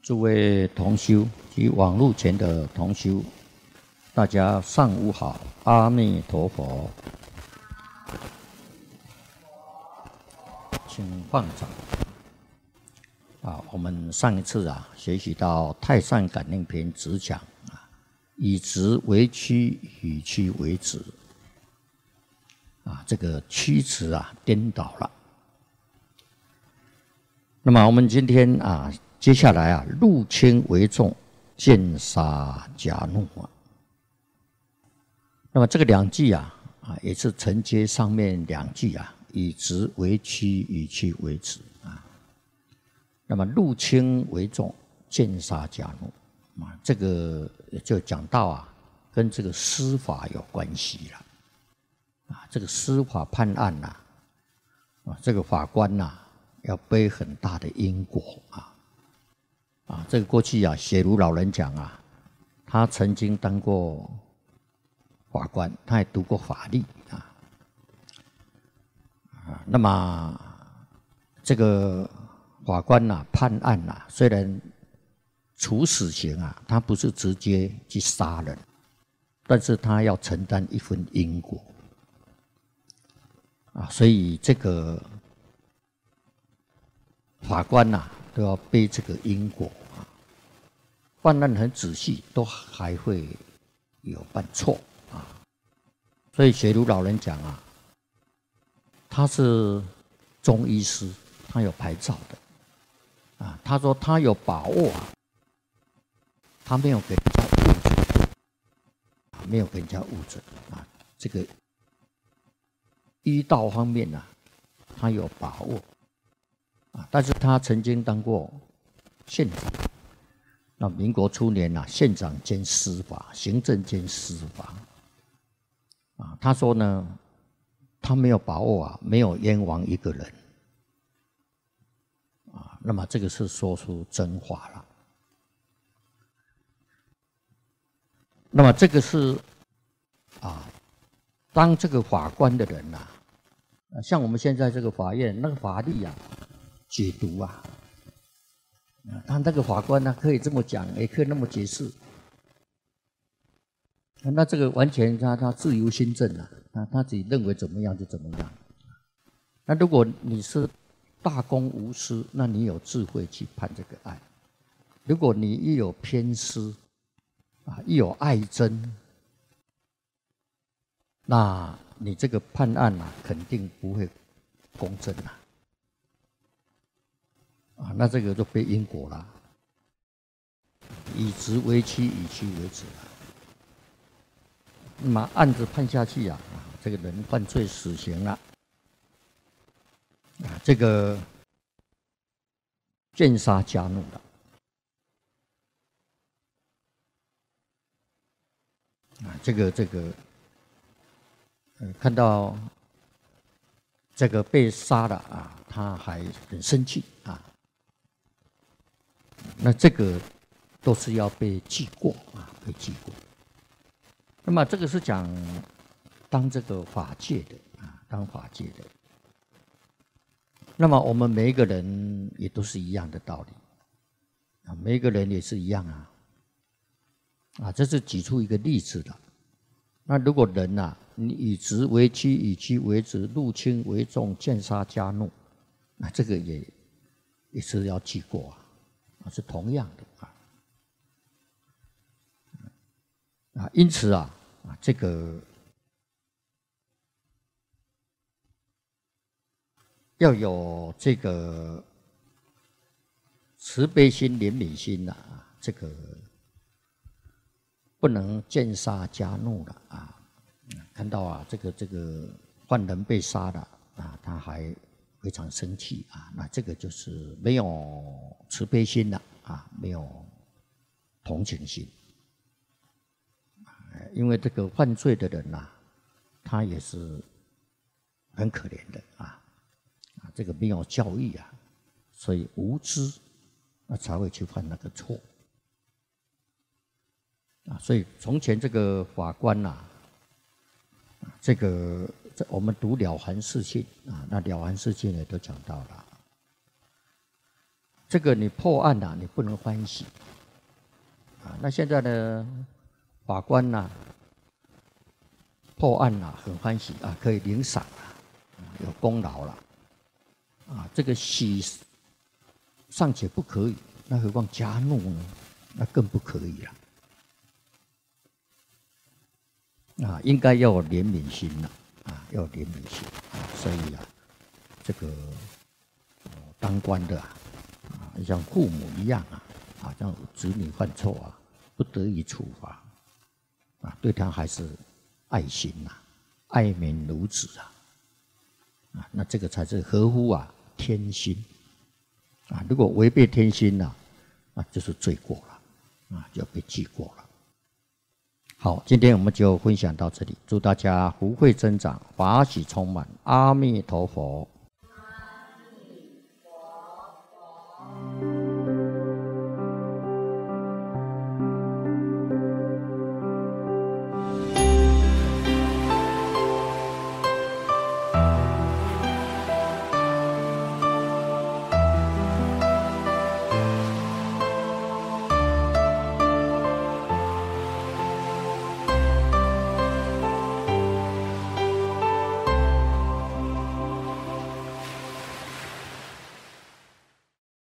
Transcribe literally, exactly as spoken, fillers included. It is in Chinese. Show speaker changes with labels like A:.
A: 诸位同修及网络前的同修，大家上午好，阿弥陀佛。请放掌。啊，我们上一次啊学习到《太上感应篇》只讲啊，以直为曲，以曲为直。啊，这个曲直啊颠倒了。那么我们今天啊，接下来啊，入轻为重，见杀加怒啊。那么这个两句啊，啊也是承接上面两句啊，以直为曲，以曲为直啊。那么入轻为重，见杀加怒啊，这个就讲到啊，跟这个司法有关系了啊。这个司法判案呐，啊，这个法官呐，要背很大的因果啊。啊，这个过去啊，写如老人讲啊，他曾经当过法官，他也读过法律啊。啊，那么这个法官呐、啊、判案呐、啊，虽然处死刑啊，他不是直接去杀人，但是他要承担一份因果啊，所以这个法官呐、啊、都要背这个因果啊，办案很仔细，都还会有犯错啊。所以学儒老人讲啊，他是中医师，他有牌照的啊。他说他有把握啊，他没有给人家误诊，没有给人家误诊啊。这个医道方面呢、啊，他有把握啊。但是他曾经当过县长，那民国初年啊，县长兼司法，行政兼司法啊。他说呢，他没有把握啊，没有冤枉一个人啊。那么这个是说出真话了。那么这个是啊，当这个法官的人呐、啊，像我们现在这个法院那个法律啊，解读啊，啊，他那个法官呢、啊，可以这么讲，也可以那么解释。那这个完全他他自由心证啊，他他自己认为怎么样就怎么样。那如果你是大公无私，那你有智慧去判这个案；如果你一有偏私啊，一有爱憎，那你这个判案啊，肯定不会公正啊。啊，那这个就背因果了，以直为曲，以曲为直了。那么案子判下去啊，这个人犯罪死刑了，啊，这个见杀加怒了，啊，这个这个，呃，看到这个被杀了啊，他还很生气啊，那这个都是要被记过啊，被记过。那么这个是讲当这个法界的啊，当法界的。那么我们每一个人也都是一样的道理啊，每一个人也是一样啊。啊，这是举出一个例子的。那如果人呐、啊，你以直为曲，以曲为直，入轻为重，见杀加怒，那这个也也是要记过啊，啊，是同样的啊。啊，因此啊，啊，这个要有这个慈悲心、怜悯心呐、啊，这个不能见杀加怒了啊！看到啊，这个这个犯人被杀了啊，他还非常生气啊，那这个就是没有慈悲心了啊，没有同情心。因为这个犯罪的人呐、啊，他也是很可怜的啊，啊，这个没有教育啊，所以无知，那才会去犯那个错啊。所以从前这个法官呐、啊，这个我们读《了凡四训》啊，那《了凡四训》也都讲到了， 这个你破案啊，你不能欢喜啊。那现在呢，法官呐、啊，破案啊，很欢喜啊，可以领赏啊，有功劳了啊。这个喜尚且不可以，那何况加怒呢？那更不可以了啊！应该要有怜悯心了啊，要有怜悯心啊。所以啊，这个、呃、当官的啊，啊，像父母一样啊，啊，让子女犯错啊，不得已处罚啊，对他还是爱心呐、啊，爱民如子啊，啊，那这个才是合乎啊天心啊。如果违背天心呐、啊，那就是罪过了啊，就要被记过了。好，今天我们就分享到这里，祝大家福慧增长，法喜充满，阿弥陀佛。